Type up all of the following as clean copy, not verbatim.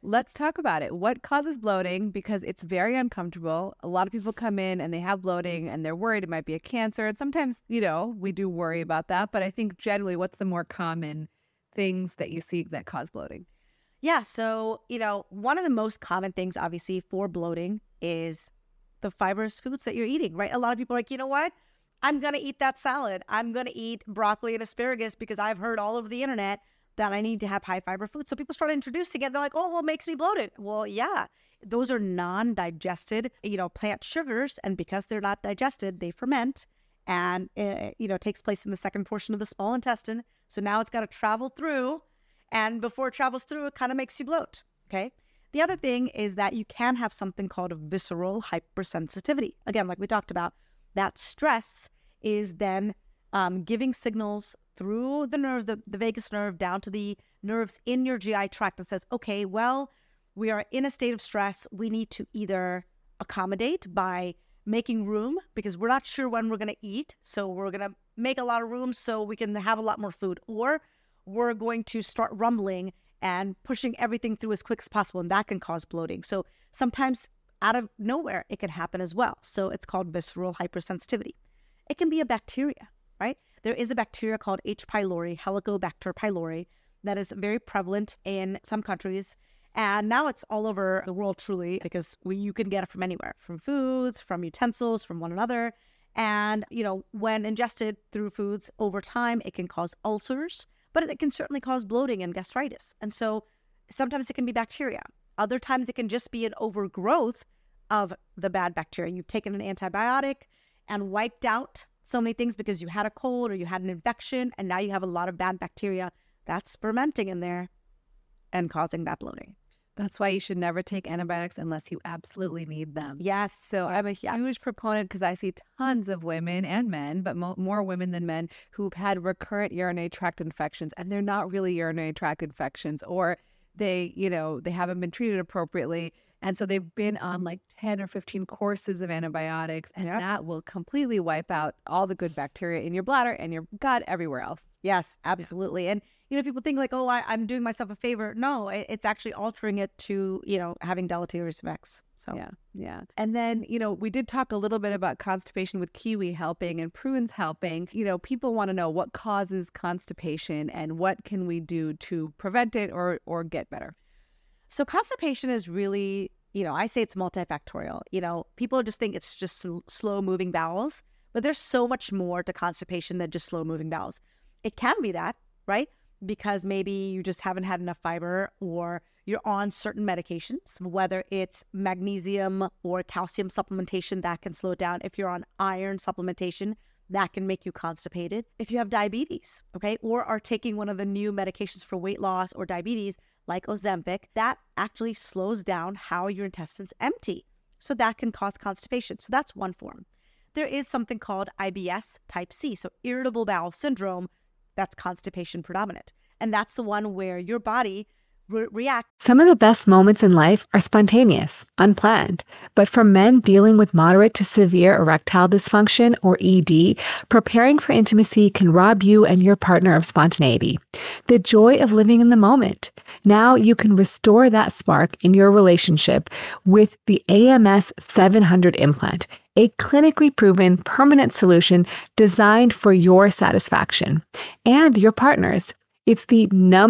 Let's talk about it. What causes bloating? Because it's very uncomfortable. A lot of people come in and they have bloating and they're worried it might be a cancer. And sometimes, we do worry about that. But I think generally, what's the more common things that you see that cause bloating? Yeah. So, one of the most common things, obviously, for bloating is the fibrous foods that you're eating, right? A lot of people are like, you know what? I'm going to eat that salad. I'm going to eat broccoli and asparagus because I've heard all over the internet that I need to have high fiber food. So people start introducing it. They're like, oh, well, it makes me bloated. Well, yeah, those are non-digested, plant sugars. And because they're not digested, they ferment and, takes place in the second portion of the small intestine. So now it's got to travel through. And before it travels through, it kind of makes you bloat. Okay. The other thing is that you can have something called a visceral hypersensitivity. Again, like we talked about, that stress is then giving signals through the nerves, the vagus nerve, down to the nerves in your GI tract that says, okay, well, we are in a state of stress. We need to either accommodate by making room because we're not sure when we're going to eat. So we're going to make a lot of room so we can have a lot more food. Or we're going to start rumbling and pushing everything through as quick as possible. And that can cause bloating. So sometimes out of nowhere, it can happen as well. So it's called visceral hypersensitivity. It can be a bacteria, right? There is a bacteria called H. pylori, Helicobacter pylori, that is very prevalent in some countries. And now it's all over the world, truly, because you can get it from anywhere, from foods, from utensils, from one another. And, when ingested through foods over time, it can cause ulcers, but it can certainly cause bloating and gastritis. And so sometimes it can be bacteria. Other times it can just be an overgrowth of the bad bacteria. You've taken an antibiotic and wiped out so many things because you had a cold or you had an infection, and now you have a lot of bad bacteria that's fermenting in there and causing that bloating. That's why you should never take antibiotics unless you absolutely need them. Yes. So yes, I'm a huge proponent because I see tons of women and men, but more women than men, who've had recurrent urinary tract infections, and they're not really urinary tract infections, or they haven't been treated appropriately. And so they've been on like 10 or 15 courses of antibiotics, and that will completely wipe out all the good bacteria in your bladder and your gut, everywhere else. Yes, absolutely. Yeah. And, people think like, oh, I'm doing myself a favor. No, it's actually altering it to, having deleterious effects. So, yeah. And then, we did talk a little bit about constipation with kiwi helping and prunes helping. People want to know what causes constipation and what can we do to prevent it or get better. So constipation is really, I say it's multifactorial. People just think it's just slow moving bowels, but there's so much more to constipation than just slow moving bowels. It can be that, right? Because maybe you just haven't had enough fiber, or you're on certain medications, whether it's magnesium or calcium supplementation that can slow it down. If you're on iron supplementation, that can make you constipated. If you have diabetes, okay, or are taking one of the new medications for weight loss or diabetes, like Ozempic, that actually slows down how your intestines empty. So that can cause constipation. So that's one form. There is something called IBS type C, so irritable bowel syndrome, that's constipation predominant. And that's the one where your body reacts. Some of the best moments in life are spontaneous, unplanned. But for men dealing with moderate to severe erectile dysfunction, or ED, preparing for intimacy can rob you and your partner of spontaneity, the joy of living in the moment. Now you can restore that spark in your relationship with the AMS 700 implant, a clinically proven permanent solution designed for your satisfaction and your partner's. It's the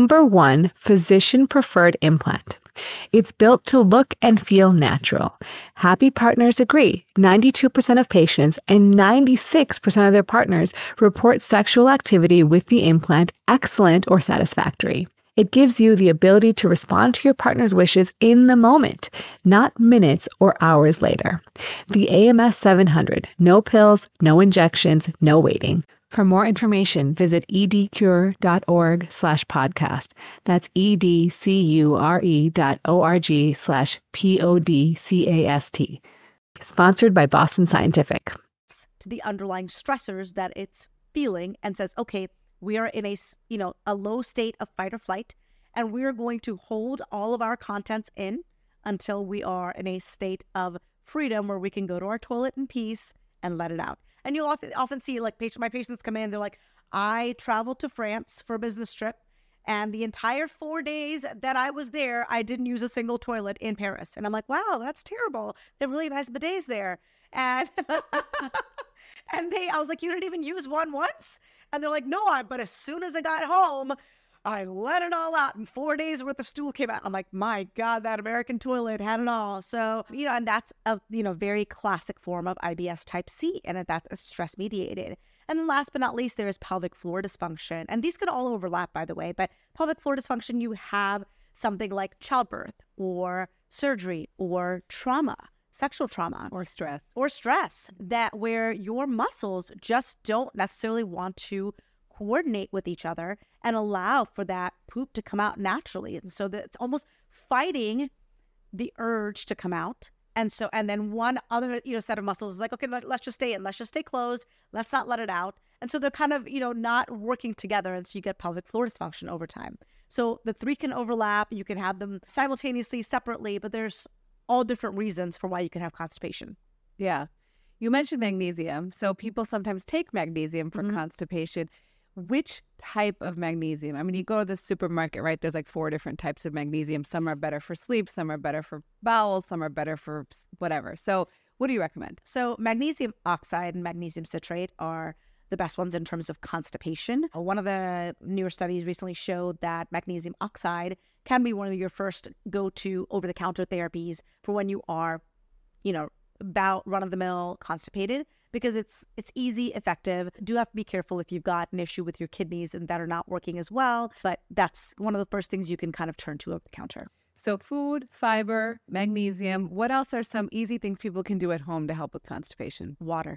#1 physician-preferred implant. It's built to look and feel natural. Happy partners agree. 92% of patients and 96% of their partners report sexual activity with the implant excellent or satisfactory. It gives you the ability to respond to your partner's wishes in the moment, not minutes or hours later. The AMS 700, no pills, no injections, no waiting. For more information, visit edcure.org/podcast. That's edcure.org/podcast. Sponsored by Boston Scientific. To the underlying stressors that it's feeling and says, okay, we are in a low state of fight or flight, and we're going to hold all of our contents in until we are in a state of freedom where we can go to our toilet in peace and let it out. And you'll often see like my patients come in, they're like, I traveled to France for a business trip And the entire 4 days that I was there, I didn't use a single toilet in Paris. And I'm like, wow, that's terrible. They have really nice bidets there. And I was like, you didn't even use one once? And they're like, no, but as soon as I got home, I let it all out and 4 days worth of stool came out. I'm like, my God, that American toilet had it all. So, and that's a, very classic form of IBS type C, and that's stress mediated. And then last but not least, there is pelvic floor dysfunction. And these could all overlap, by the way, but pelvic floor dysfunction, you have something like childbirth or surgery or trauma, sexual trauma. Or stress. That where your muscles just don't necessarily want to coordinate with each other and allow for that poop to come out naturally. And so that it's almost fighting the urge to come out. And then one other, set of muscles is like, okay, let's just stay in. Let's just stay closed. Let's not let it out. And so they're kind of, not working together. And so you get pelvic floor dysfunction over time. So the three can overlap. You can have them simultaneously, separately, but there's all different reasons for why you can have constipation. Yeah. You mentioned magnesium. So people sometimes take magnesium for constipation. Which type of magnesium? I mean, you go to the supermarket, right? There's like 4 different types of magnesium. Some are better for sleep, some are better for bowels, some are better for whatever. So what do you recommend? So magnesium oxide and magnesium citrate are the best ones in terms of constipation. One of the newer studies recently showed that magnesium oxide can be one of your first go-to over-the-counter therapies for when you are, about run-of-the-mill constipated, because it's easy, effective. Do have to be careful if you've got an issue with your kidneys and that are not working as well. But that's one of the first things you can kind of turn to over the counter. So food, fiber, magnesium. What else are some easy things people can do at home to help with constipation? Water.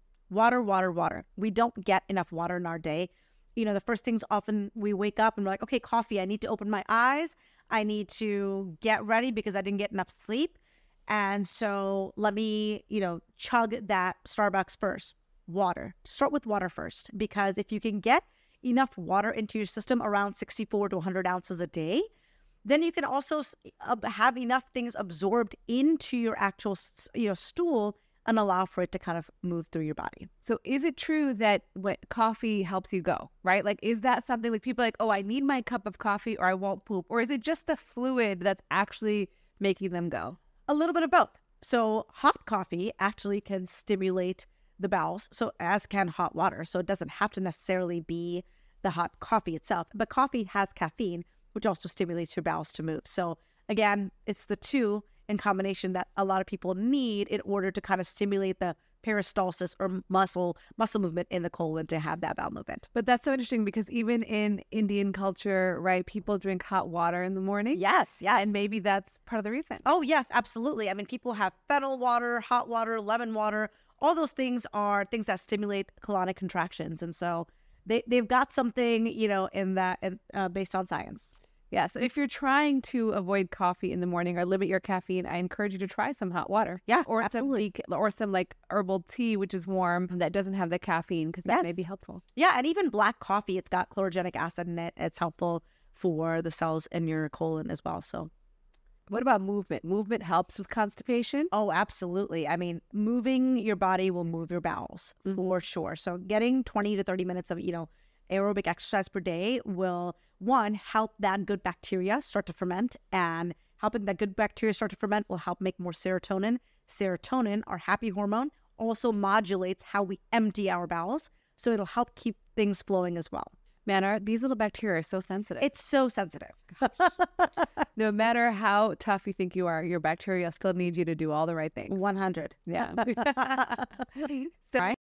We don't get enough water in our day. The first things often we wake up and we're like, okay, coffee. I need to open my eyes. I need to get ready because I didn't get enough sleep. And so let me, chug that Starbucks first. Water. Start with water first, because if you can get enough water into your system, around 64 to 100 ounces a day, then you can also have enough things absorbed into your actual, stool and allow for it to kind of move through your body. So is it true that coffee helps you go, right? Like, is that something like people are like, oh, I need my cup of coffee or I won't poop? Or is it just the fluid that's actually making them go? A little bit of both. So hot coffee actually can stimulate the bowels, so as can hot water. So it doesn't have to necessarily be the hot coffee itself, but coffee has caffeine, which also stimulates your bowels to move. So again, it's the two in combination that a lot of people need in order to kind of stimulate the peristalsis or muscle movement in the colon to have that bowel movement. But that's so interesting because even in Indian culture, right, people drink hot water in the morning. Yes. And maybe that's part of the reason. Oh, yes, absolutely. I mean, people have fennel water, hot water, lemon water. All those things are things that stimulate colonic contractions. And so they've got something, in that based on science. Yeah. So if you're trying to avoid coffee in the morning or limit your caffeine, I encourage you to try some hot water. Yeah, or absolutely. Some like herbal tea, which is warm, that doesn't have the caffeine, because that may be helpful. Yeah. And even black coffee, it's got chlorogenic acid in it. It's helpful for the cells in your colon as well. So what about movement? Movement helps with constipation? Oh, absolutely. I mean, moving your body will move your bowels for sure. So getting 20 to 30 minutes of, aerobic exercise per day will, one, help that good bacteria start to ferment, and helping that good bacteria start to ferment will help make more serotonin. Serotonin, our happy hormone, also modulates how we empty our bowels. So it'll help keep things flowing as well. Man, these little bacteria are so sensitive. It's so sensitive. No matter how tough you think you are, your bacteria still needs you to do all the right things. 100. Yeah. So,